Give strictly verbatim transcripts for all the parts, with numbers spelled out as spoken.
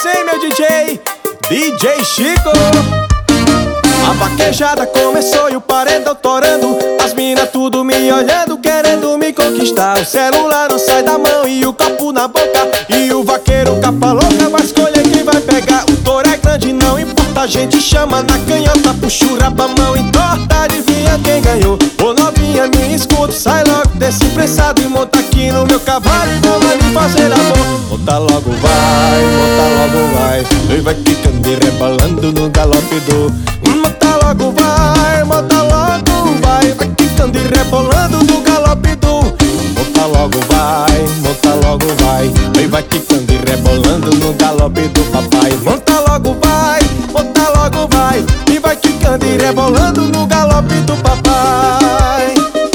você, meu D J, D J Chico. A vaquejada começou e o paredão torando, as mina tudo me olhando, querendo me conquistar. O celular não sai da mão e o copo na boca, e o vaqueiro capa louca vai escolher quem vai pegar. O touro é grande, não importa, a gente chama na canhota, puxa o rabo, a mão entorta, adivinha quem ganhou? Ô novinha, me escuta, sai logo desse prensado e monta aqui no meu cavalo e vamos ali fazer amor. Monta logo vai, monta logo vai, e vai quicando e rebolando no galope do. Monta logo vai, monta logo vai, vai quicando e rebolando no galope do. Monta logo vai, monta logo vai, e vai quicando e rebolando no galope do papai. Monta logo vai, monta logo vai, e vai quicando e rebolando no galope do papai.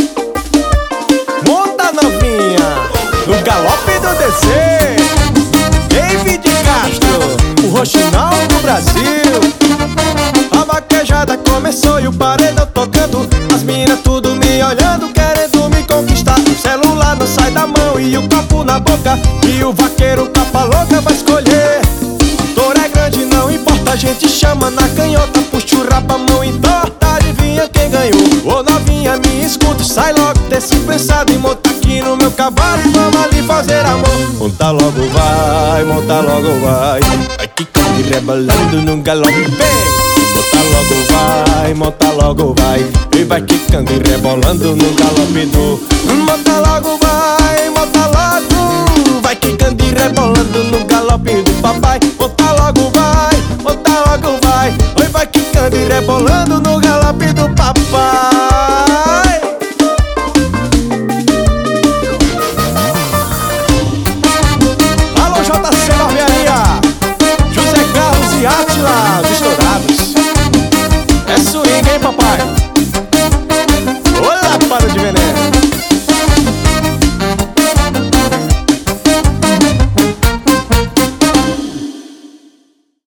Monta novinha, no galope do D C, David Castro, o roxinol do Brasil. A vaquejada começou e o paredão tocando, as minas tudo me olhando, querendo me conquistar. O celular não sai da mão e o copo na boca, e o vaqueiro capa louca vai escolher. Touro é grande, não importa, a gente chama na canhota, puxa o rabo, a mão entorta, adivinha quem ganhou? Ô novinha, me escuta, sai logo desse prensado e monta aqui no meu cavalo e vamos ali fazer amor. Monta logo vai, monta logo vai, vai quicando e rebolando no galope, vem! Monta logo vai, monta logo vai, e vai quicando e rebolando no galope do. Monta logo vai, monta logo, vai quicando e rebolando no galope do papai. Monta logo vai, monta logo vai, e vai quicando e rebolando no galope do